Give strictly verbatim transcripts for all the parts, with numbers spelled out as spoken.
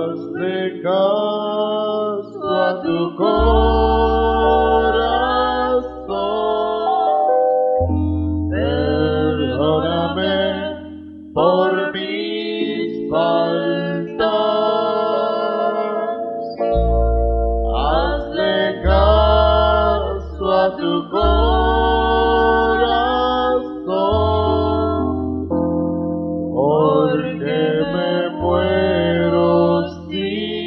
hazle caso a tu corazón, perdóname por mis faltas, hazle caso a tu corazón, porque me muero si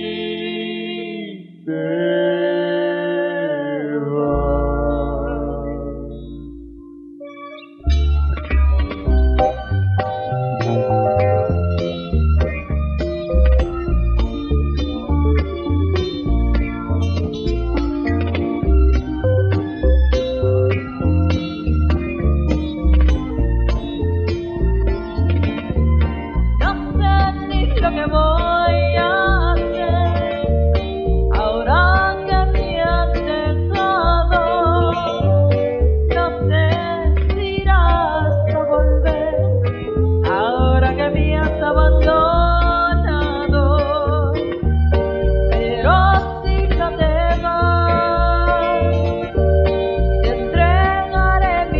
te vas. No sé ni lo que voy a hacer ahora que me has dejado. No sé si irás a volver ahora que me has abandonado. Pero si no te vas, te entregaré mi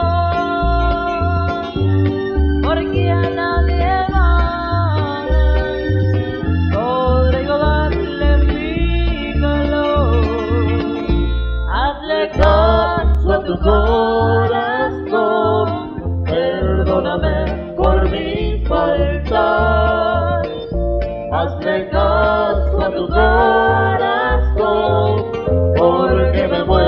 amor, porque a nadie más podré yo darle mi calor. Hazle caso a tu corazón, perdóname por mis faltas, hazle caso a tu corazón, porque me muero